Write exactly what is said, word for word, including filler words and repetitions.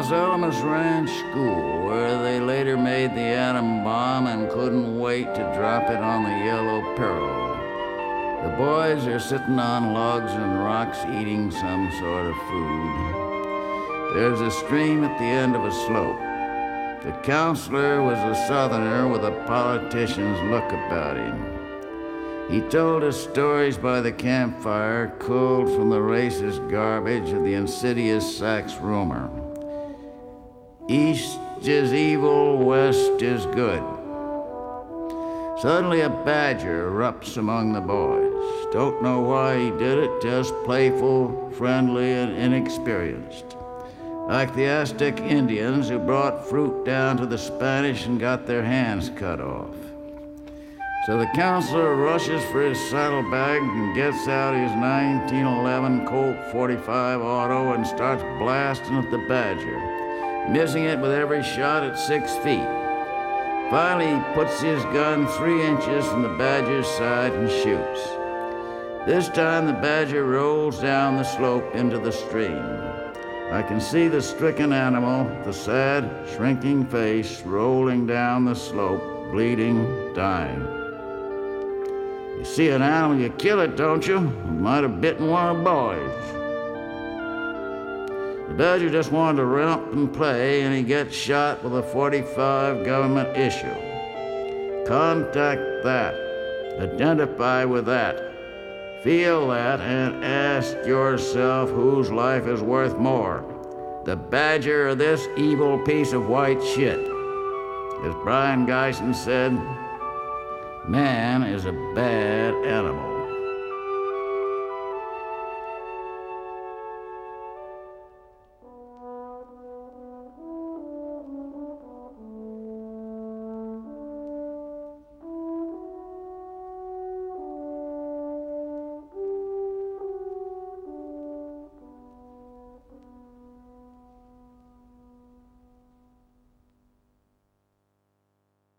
Los Alamos Ranch School, where they later made the atom bomb and couldn't wait to drop it on the Yellow Peril. The boys are sitting on logs and rocks eating some sort of food. There's a stream at the end of a slope. The counselor was a Southerner with a politician's look about him. He told us stories by the campfire, culled from the racist garbage of the insidious Sax rumor. East is evil, west is good. Suddenly a badger erupts among the boys. Don't know why he did it, just playful, friendly, and inexperienced. Like the Aztec Indians who brought fruit down to the Spanish and got their hands cut off. So the counselor rushes for his saddlebag and gets out his nineteen eleven Colt forty-five auto and starts blasting at the badger, missing it with every shot at six feet. Finally, he puts his gun three inches from the badger's side and shoots. This time, the badger rolls down the slope into the stream. I can see the stricken animal, the sad, shrinking face, rolling down the slope, bleeding, dying. You see an animal, you kill it, don't you? It might have bitten one of the boys. The badger just wanted to romp and play, and he gets shot with a forty-five government issue. Contact that. Identify with that. Feel that, and ask yourself whose life is worth more, the badger or this evil piece of white shit. As Brian Geisen said, man is a bad animal.